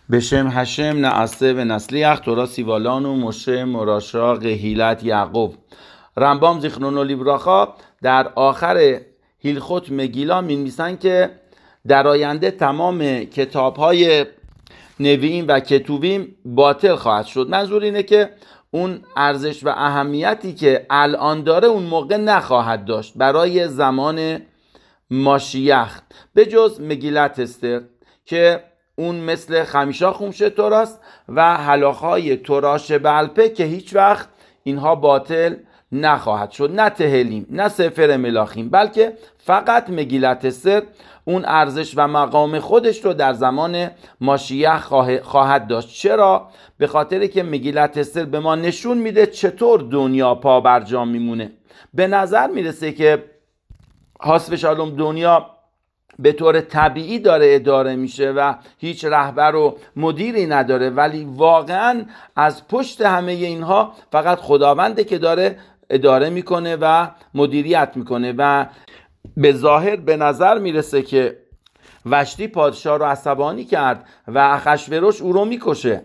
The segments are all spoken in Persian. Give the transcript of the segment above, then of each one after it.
בשם هشم نعسه و نسلیخ تورا سیوالان و مشه مراشا قهیلت یعقوب. رمبام زیخرونو لیبراخا در آخر هیلخوت مگیلا می‌نویسن که در آینده تمام کتاب‌های نویین و کتوبیم باطل خواهد شد. منظور اینه که اون ارزش و اهمیتی که الان داره اون موقع نخواهد داشت برای زمان ماشیخ، به جز مگیلت استر که اون مثل خمیشا خمشه توراست و هلاخای توراش بلپه که هیچ وقت اینها باطل نخواهد شد، نه تهلیم نه سفر ملاخیم، بلکه فقط مگیلت استر اون ارزش و مقام خودش رو در زمان ماشیخ خواهد داشت. چرا؟ به خاطر که مگیلت استر به ما نشون میده چطور دنیا پا برجا میمونه. به نظر میرسه که حسب شالوم دنیا به طور طبیعی داره اداره میشه و هیچ رهبر و مدیری نداره، ولی واقعا از پشت همه اینها فقط خداونده که داره اداره میکنه و مدیریت میکنه. و به ظاهر به نظر میرسه که وشتی پادشاه رو عصبانی کرد و اخشوروش او رو میکشه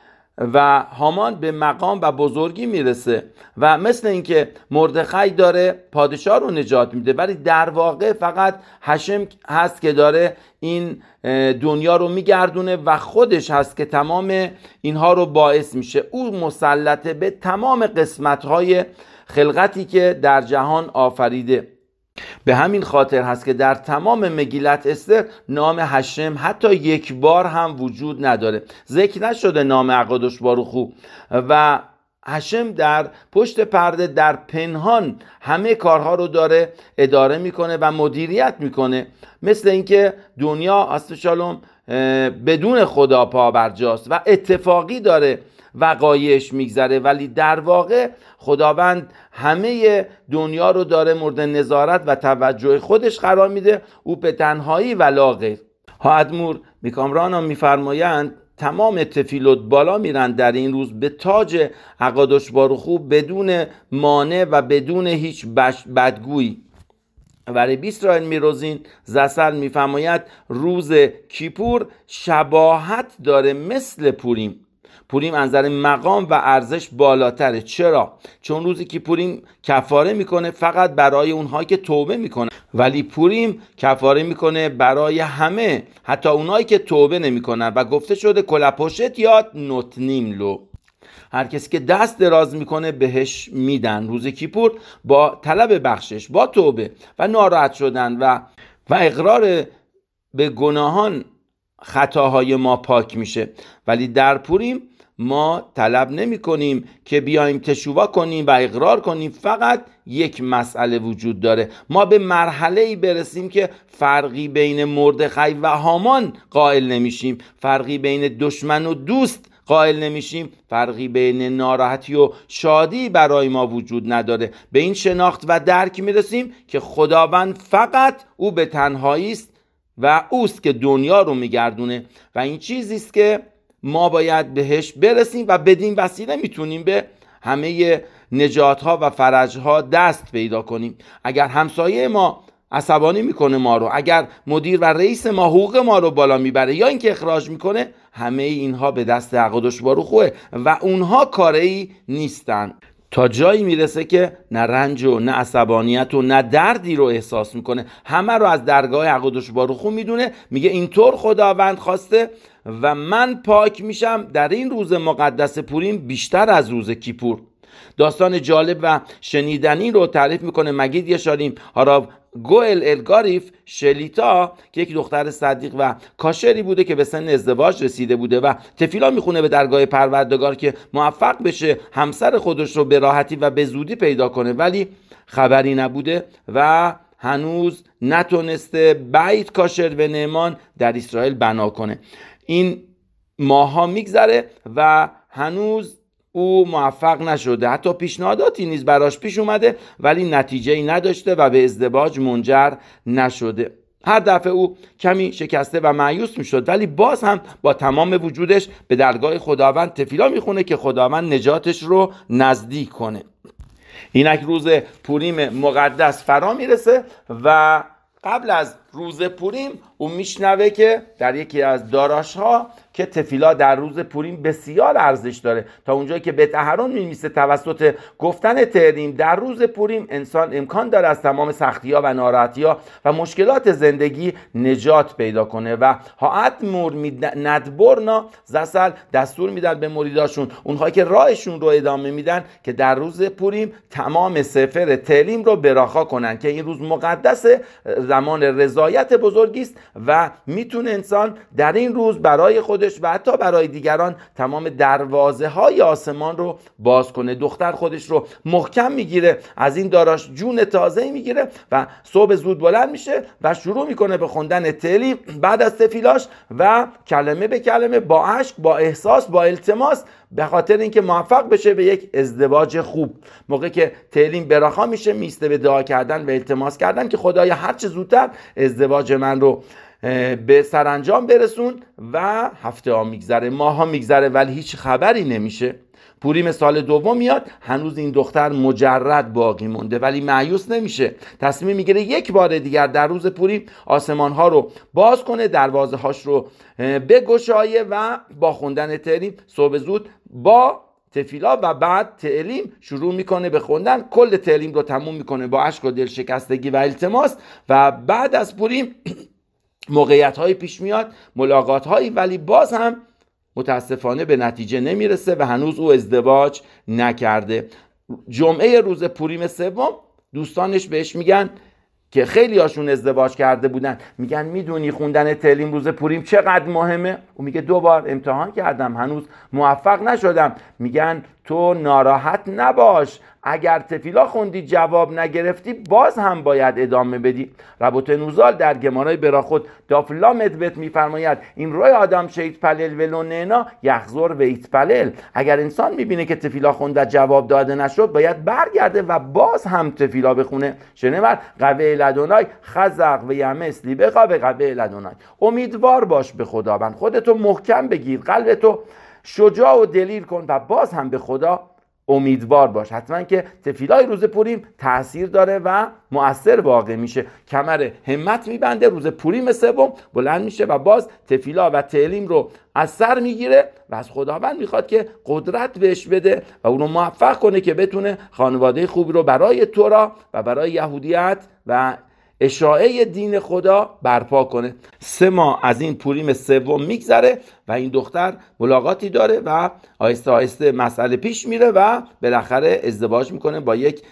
و هامان به مقام و بزرگی میرسه و مثل اینکه مردخای داره پادشاه رو نجات میده، ولی در واقع فقط هشم هست که داره این دنیا رو میگردونه و خودش هست که تمام اینها رو باعث میشه. او مسلطه به تمام قسمت‌های خلقتی که در جهان آفریده. به همین خاطر هست که در تمام مگیلت استر نام هشم حتی یک بار هم وجود نداره، ذکر نشده نام اقادش باروخو و هشم در پشت پرده در پنهان همه کارها رو داره اداره میکنه و مدیریت میکنه، مثل اینکه دنیا اصل شالوم بدون خدا پا برجاست و اتفاقی داره وقایعش میگذره، ولی در واقع خداوند همه دنیا رو داره مورد نظارت و توجه خودش قرار میده. او به تنهایی ولا غیر. ها ادمور میکامرانا میفرمایند تمام تفیلوت بالا میرن در این روز به تاج اقادش باروخو بدون مانع و بدون هیچ بدگویی. ولی بیسرائیل میروزین زسل میفرماید روز کیپور شباهت داره مثل پوریم. پوریم از نظر مقام و ارزش بالاتره. چرا؟ چون روزی که پوریم کفاره میکنه فقط برای اونها که توبه میکنه، ولی پوریم کفاره میکنه برای همه، حتی اونهایی که توبه نمیکنن و گفته شده کلپوشت یاد نوتنیم لو، هر کسی که دست دراز میکنه بهش میدن. روز کیپور با طلب بخشش، با توبه و ناراحت شدن و اقرار به گناهان خطاهای ما پاک میشه، ولی در پوریم ما طلب نمی کنیم که بیایم تشووا کنیم و اقرار کنیم. فقط یک مسئله وجود داره، ما به مرحله‌ای برسیم که فرقی بین مردخای و هامان قائل نمیشیم، فرقی بین دشمن و دوست قائل نمیشیم، فرقی بین ناراحتی و شادی برای ما وجود نداره. به این شناخت و درک میرسیم که خداوند فقط او به تنهایی است و اوست که دنیا رو میگردونه و این چیزی است که ما باید بهش برسیم و بدین وسیله میتونیم به همه نجات‌ها و فرج‌ها دست پیدا کنیم. اگر همسایه ما عصبانی میکنه ما رو، اگر مدیر و رئیس ما حقوق ما رو بالا میبره یا اینکه اخراج میکنه، همه اینها به دست اقادش باروخوه و اونها کاری نیستن. تا جایی میرسه که نه رنج و نه عصبانیت و نه دردی رو احساس میکنه، همه رو از درگاه اقادش باروخو میدونه، میگه اینطور خداوند خواسته و من پاک میشم در این روز مقدس پوریم بیشتر از روز کیپور. داستان جالب و شنیدنی رو تعریف میکنه مگید یشاریم هاراو گوئل الگاریف شلیتا که یک دختر صدیق و کاشری بوده که به سن ازدواج رسیده بوده و تفیلا میخونه به درگاه پروردگار که موفق بشه همسر خودش رو به راحتی و به زودی پیدا کنه، ولی خبری نبوده و هنوز نتونسته بیت کاشر و نعمان در اسرائیل بنا کنه. این ماها میگذره و هنوز او موفق نشده، حتی پیشنهاداتی نیز براش پیش اومده ولی نتیجه‌ای نداشته و به ازدواج منجر نشده. هر دفعه او کمی شکسته و مایوس میشد، ولی باز هم با تمام وجودش به درگاه خداوند تفیلا میخونه که خداوند نجاتش رو نزدیک کنه. اینک روز پوریم مقدس فرا میرسه و قبل از روز پوریم اون میشنوه که در یکی از داراش‌ها که تفیلا در روز پوریم بسیار ارزش داره، تا اونجایی که به تحرون می‌نویسه توسط گفتن تهریم در روز پوریم انسان امکان داره از تمام سختی‌ها و ناراحتی‌ها و مشکلات زندگی نجات پیدا کنه. و هاعت مور ندبرنا زسل دستور میدن به مریداشون، اونهایی که راهشون رو ادامه میدن، که در روز پوریم تمام سفر تهریم رو براخا کنن، که این روز مقدس، زمان رضایت بزرگی است و میتونه انسان در این روز برای خودش و حتی برای دیگران تمام دروازه های آسمان رو باز کنه. دختر خودش رو محکم میگیره، از این داراش جون تازه میگیره و صبح زود بلند میشه و شروع میکنه به خوندن تهریم بعد از تفیلاش و کلمه به کلمه با عشق، با احساس، با التماس، به خاطر اینکه موفق بشه به یک ازدواج خوب. موقع که تهریم براخا میشه میسته به دعا کردن و التماس کردن که خدایا هر چه زودتر ازدواج من رو به سرانجام برسون. و هفته ها میگذره، ماه ها میگذره ولی هیچ خبری نمیشه. پوریم سال دوم میاد، هنوز این دختر مجرد باقی مونده ولی مایوس نمیشه. تصمیم میگیره یک بار دیگر در روز پوریم آسمان ها رو باز کنه، دروازه هاش رو بگشایه و با خوندن تهریم صبح زود با تفیلا و بعد تهریم شروع میکنه به خوندن. کل تهریم رو تموم میکنه با اشک و دلشکستگی و التماس. و بعد از پوریم موقعیت های پیش میاد، ملاقات هایی، ولی باز هم متاسفانه به نتیجه نمیرسه و هنوز او ازدواج نکرده. جمعه روز پوریم سوم دوستانش بهش میگن که خیلی هاشون ازدواج کرده بودن، میگن میدونی خوندن تهریم روز پوریم چقدر مهمه؟ او میگه 2 بار امتحان کردم هنوز موفق نشدم. میگن تو ناراحت نباش، اگر تفیلا خوندی جواب نگرفتی باز هم باید ادامه بدی. ربوتنوزال در گمارای براخود دافلا مدبت میفرماید این روی آدم شید پلل ولو نینا یخزور و ایتپلل. اگر انسان میبینه که تفیلا خوند و جواب داده نشد باید برگرده و باز هم تفیلا بخونه. شنور قوه لدونای خزق و یمس لیبقا به قوه لدونای. امیدوار باش به خداوند، خودتو محکم بگیر، قلبتو شجاع و دلیر کن و باز هم به خدا امیدوار باش. حتما که تفیلای روز پوریم تأثیر داره و مؤثر واقع میشه. کمر همت میبنده، روز پوریم سوم بلند میشه و باز تفیلا و تهریم رو از سر میگیره و از خداوند میخواد که قدرت بهش بده و اونو موفق کنه که بتونه خانواده خوبی رو برای تورا و برای یهودیت و اشاعه دین خدا برپا کنه. 3 ماه از این پوریم سوم میگذره و این دختر ملاقاتی داره و آهسته آهسته مسئله پیش میره و بالاخره ازدواج میکنه با یک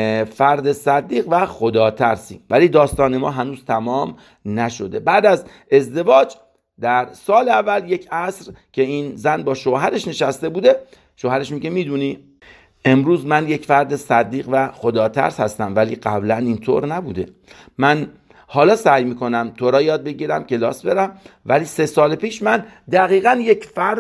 فرد صدیق و خدا ترسی. ولی داستان ما هنوز تمام نشده. بعد از ازدواج در سال اول یک عصر که این زن با شوهرش نشسته بوده، شوهرش میگه میدونی امروز من یک فرد صدیق و خدا ترس هستم ولی قبلا اینطور نبوده. من حالا سعی میکنم تورا یاد بگیرم، کلاس برم، ولی 3 سال پیش من دقیقا یک فرد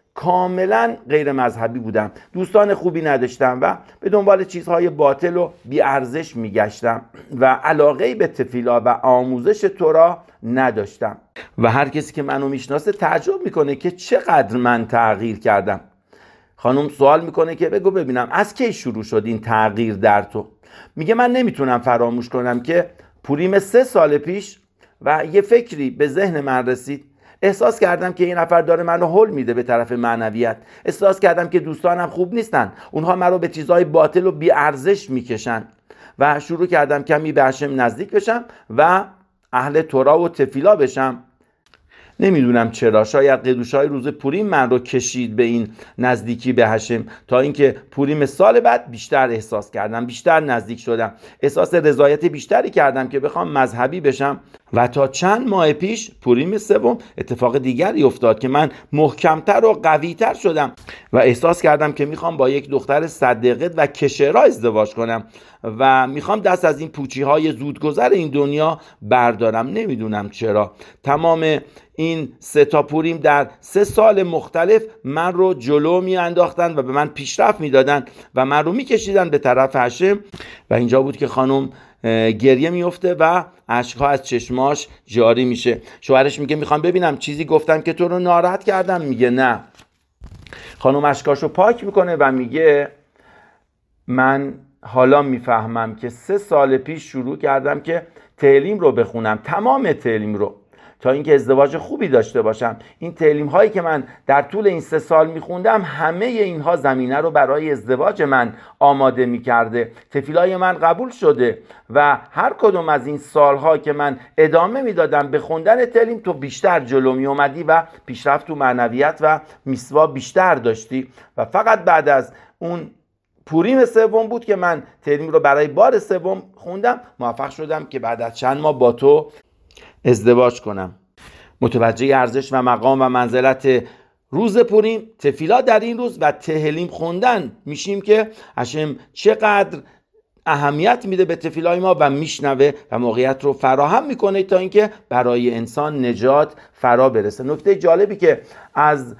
کاملا غیر مذهبی بودم، دوستان خوبی نداشتم و به دنبال چیزهای باطل و بی ارزش میگشتم و علاقه‌ای به تفیلا و آموزش تورا نداشتم. و هر کسی که منو میشناسه تعجب میکنه که چقدر من تغییر کردم. خانم سوال میکنه که بگو ببینم از کی شروع شد این تغییر در تو؟ میگه من نمیتونم فراموش کنم که پوریم 3 سال پیش و یه فکری به ذهن من رسید. احساس کردم که این نفر داره منو هول میده به طرف معنویت. احساس کردم که دوستانم خوب نیستن، اونها منو به چیزهای باطل و بی ارزش میکشن و شروع کردم کمی به هشم نزدیک بشم و اهل تورا و تفیلا بشم. نمیدونم چرا، شاید قدوشای روز پوریم من رو کشید به این نزدیکی به هشم، تا اینکه پوریم سال بعد بیشتر احساس کردم، بیشتر نزدیک شدم، احساس رضایت بیشتری کردم که بخوام مذهبی بشم. و تا چند ماه پیش پوریم سوم اتفاق دیگری افتاد که من محکمتر و قویتر شدم و احساس کردم که میخوام با یک دختر صدیقه و کشرا ازدواج کنم و میخوام دست از این پوچی های زودگذر این دنیا بردارم. نمیدونم چرا تمام این 3 تا پوریم در 3 سال مختلف من رو جلو می انداختن و به من پیشرفت می دادن و من رو می کشیدن به طرف هشم. و اینجا بود که خانم گریه میفته و اشک‌ها از چشماش جاری میشه. شوهرش میگه میخوام ببینم چیزی گفتم که تو رو ناراحت کردم؟ میگه نه. خانم اشکاشو پاک میکنه و میگه من حالا میفهمم که 3 سال پیش شروع کردم که تهلیم رو بخونم، تمام تهلیم رو، تا اینکه ازدواج خوبی داشته باشم. این تهلیم هایی که من در طول این 3 سال میخوندم، همه اینها زمینه رو برای ازدواج من آماده میکرده. تفیلای من قبول شده و هر کدوم از این سالها که من ادامه میدادم به خوندن تهلیم، تو بیشتر جلو می اومدی و پیشرفت تو معنویت و میسوا بیشتر داشتی. و فقط بعد از اون پوریم سوم بود که من تهلیم رو برای بار سوم خوندم، موفق شدم که بعد از چند ماه با تو ازدواج کنم. متوجه ارزش و مقام و منزلت روز پوریم، تفیلا در این روز و تهلیم خوندن میشیم که هشم چقدر اهمیت میده به تفیلای ما و میشنوه و موقعیت رو فراهم میکنه تا اینکه برای انسان نجات فرا برسه. نکته جالبی که از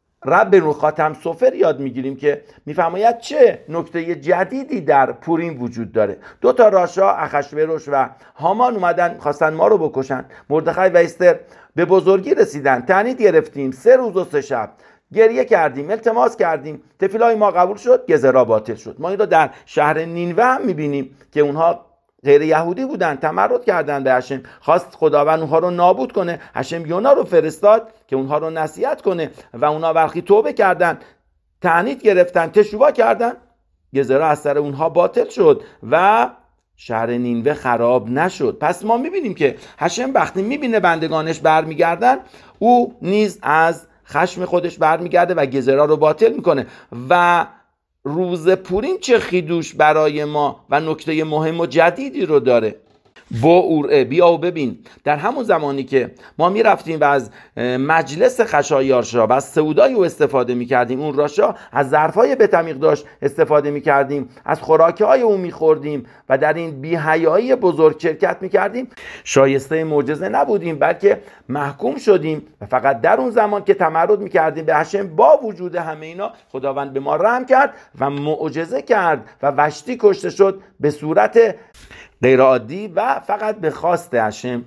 رب بن خاتم سوفر یاد میگیریم که میفرماید چه نکته جدیدی در پوریم وجود داره. 2 راشا، اخشوروش و هامان اومدن خواستن ما رو بکشن. مردخی و استر به بزرگی رسیدن، تعنید گرفتیم، 3 روز و 3 شب گریه کردیم، التماس کردیم، تفیلای ما قبول شد، گزرا باطل شد. ما این رو در شهر نینوه هم میبینیم که اونها غیر یهودی بودن، تمرد کردن به هشم، خواست خداوند اونها رو نابود کنه. هشم یونا رو فرستاد که اونها رو نصیحت کنه و اونها وقتی توبه کردن، تعنید گرفتن، تشوبا کردن، گزرا از سر اونها باطل شد و شهر نینوه خراب نشد. پس ما میبینیم که هشم وقتی میبینه بندگانش برمیگردن، او نیز از خشم خودش برمیگرده و گزرا رو باطل میکنه. و روز پوریم چه خیدوش برای ما و نکته مهم و جدیدی رو داره. با اورعه بیا و ببین، در همون زمانی که ما میرفتیم و از مجلس خشایارشا و از سعودای او استفاده میکردیم، اون راشا از ظرفای بتمیق داشت استفاده میکردیم، از خوراکهای او میخوردیم و در این بی‌حیایی بزرگ شرکت میکردیم، شایسته معجزه نبودیم بلکه محکوم شدیم. و فقط در اون زمان که تمرد میکردیم به هشم، با وجود همه اینا خداوند به ما رحم کرد و معجزه کرد و وشتی کشته شد به صورت غیر عادی و فقط به خواست هشم.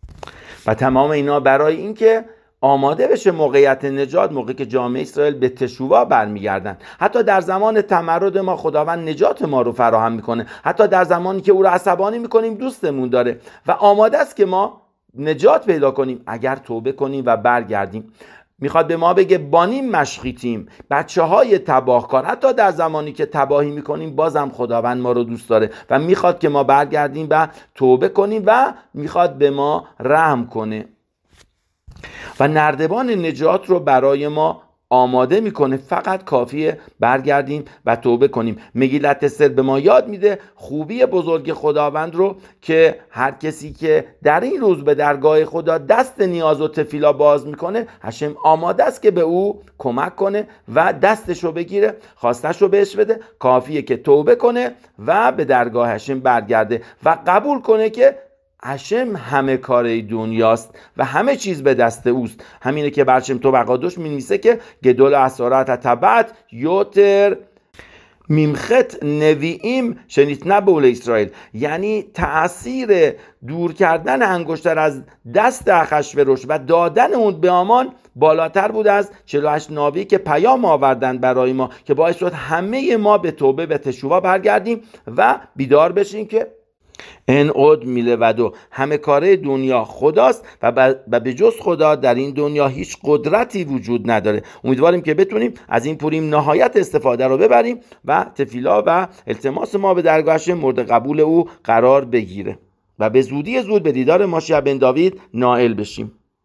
و تمام اینا برای اینکه آماده بشه موقعیت نجات، موقعی که جامعه اسرائیل به تشووا برمیگردن. حتی در زمان تمرد ما خداوند نجات ما رو فراهم میکنه، حتی در زمانی که او رو عصبانی میکنیم دوستمون داره و آماده است که ما نجات پیدا کنیم اگر توبه کنیم و برگردیم. میخواد به ما بگه بانیم مشخیتیم، بچه های تباهکار، حتی در زمانی که تباهی میکنیم بازم خداوند ما رو دوست داره و میخواد که ما برگردیم و توبه کنیم و میخواد به ما رحم کنه و نردبان نجات رو برای ما آماده میکنه. فقط کافیه برگردیم و توبه کنیم. مگیلت استر به ما یاد میده خوبی بزرگ خداوند رو که هر کسی که در این روز به درگاه خدا دست نیاز و تفیلا باز میکنه، هشم آماده است که به او کمک کنه و دستش رو بگیره، خواستش رو بهش بده. کافیه که توبه کنه و به درگاه هشم برگرده و قبول کنه که هشم همه کاره دنیاست و همه چیز به دست اوست. همینه که برشم تو بقادوش می‌نویسه که گدول اسارت تبعت یوتر میمخت نوییم شنیتنه بول اسرائیل، یعنی تأثیر دور کردن انگشتر از دست اخشوروش و دادن اون به هامان بالاتر بود از 48 نبی که پیام آوردن برای ما که باعث شد همه ما به توبه و تشووا برگردیم و بیدار بشیم که این عود میلودو، همه کاره دنیا خداست و به جز خدا در این دنیا هیچ قدرتی وجود نداره. امیدواریم که بتونیم از این پوریم نهایت استفاده رو ببریم و تفیلا و التماس ما به درگاهش مورد قبول او قرار بگیره و به زودی زود به دیدار ماشیح بن داوید نائل بشیم.